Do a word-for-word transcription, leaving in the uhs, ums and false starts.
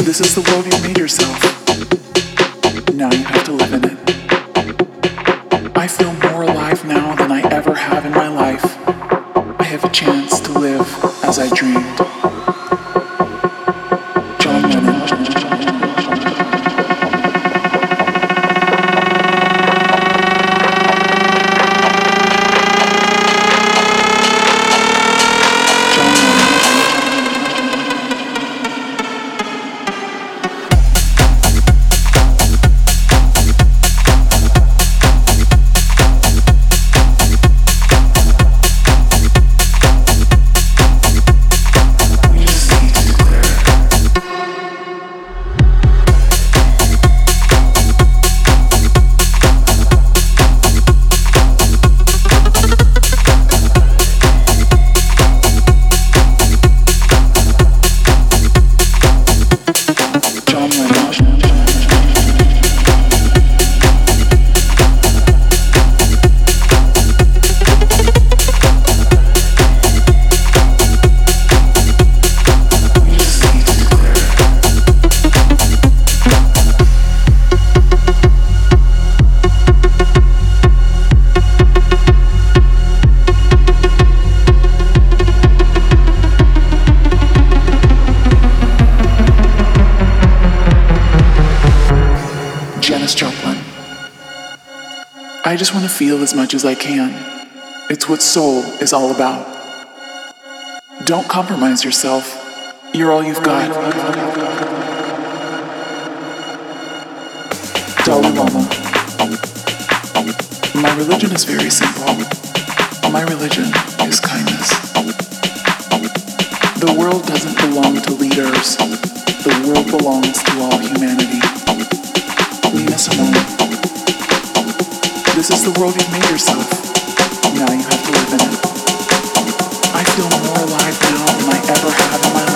This is the world you made yourself. Now you have to live in it. I feel more alive now than I ever have in my life. I have a chance to live as I dreamed. John Lennon. Janis Joplin. I just want to feel as much as I can. It's what soul is all about. Don't compromise yourself. You're all you've got. Dalai Lama. My religion is very simple. My religion is kindness. The world doesn't belong to leaders. The world belongs to all humanity. Nina Simone. This is the world you've made yourself. Now you have to live in it. I feel more alive now than I ever have in my life.